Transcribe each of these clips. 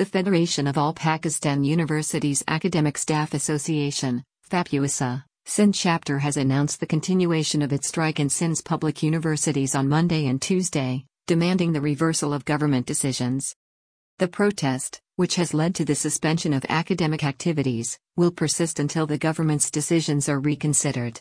The Federation of All Pakistan Universities Academic Staff Association, FAPUSA, Sindh chapter has announced the continuation of its strike in Sindh's public universities on Monday and Tuesday, demanding the reversal of government decisions. The protest, which has led to the suspension of academic activities, will persist until the government's decisions are reconsidered.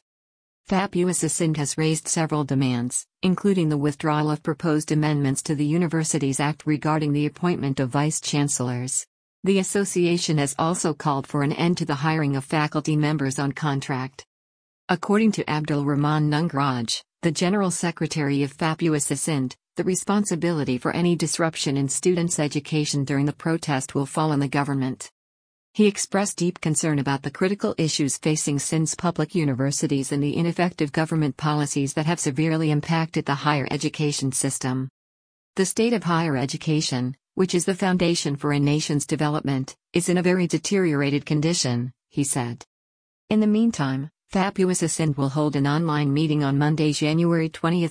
FAPUSA Sindh has raised several demands, including the withdrawal of proposed amendments to the Universities Act regarding the appointment of vice-chancellors. The association has also called for an end to the hiring of faculty members on contract. According to Abdul Rahman Nangraj, the General Secretary of FAPUSA Sindh, the responsibility for any disruption in students' education during the protest will fall on the government. He expressed deep concern about the critical issues facing Sindh's public universities and the ineffective government policies that have severely impacted the higher education system. The state of higher education, which is the foundation for a nation's development, is in a very deteriorated condition, he said. In the meantime, FAPUSA Sindh will hold an online meeting on Monday, January 20,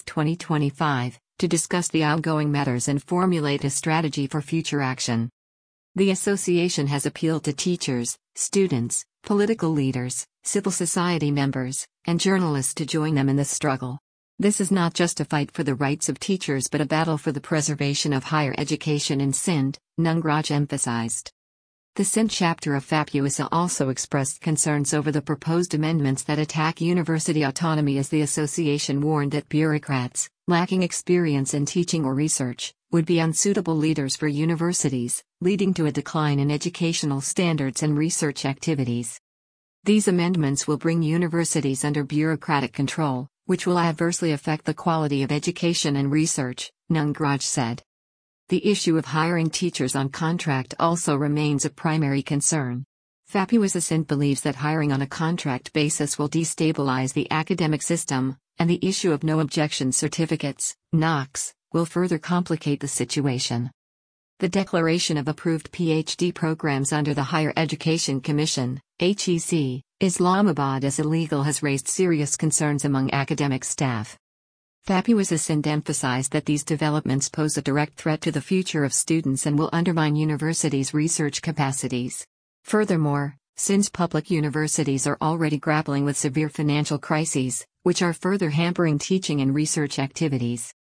2025, to discuss the outgoing matters and formulate a strategy for future action. The association has appealed to teachers, students, political leaders, civil society members, and journalists to join them in this struggle. This is not just a fight for the rights of teachers but a battle for the preservation of higher education in Sindh, Nangraj emphasized. The Sindh chapter of FAPUSA also expressed concerns over the proposed amendments that attack university autonomy, as the association warned that bureaucrats, lacking experience in teaching or research, would be unsuitable leaders for universities, leading to a decline in educational standards and research activities. These amendments will bring universities under bureaucratic control, which will adversely affect the quality of education and research, Nangraj said. The issue of hiring teachers on contract also remains a primary concern. FAPUSA Sindh believes that hiring on a contract basis will destabilize the academic system, and the issue of no objection certificates, NOCs, will further complicate the situation. The declaration of approved PhD programs under the Higher Education Commission, HEC, Islamabad as illegal has raised serious concerns among academic staff. FAPUSA Sindh emphasized that these developments pose a direct threat to the future of students and will undermine universities' research capacities. Furthermore, Sindh's public universities are already grappling with severe financial crises, which are further hampering teaching and research activities.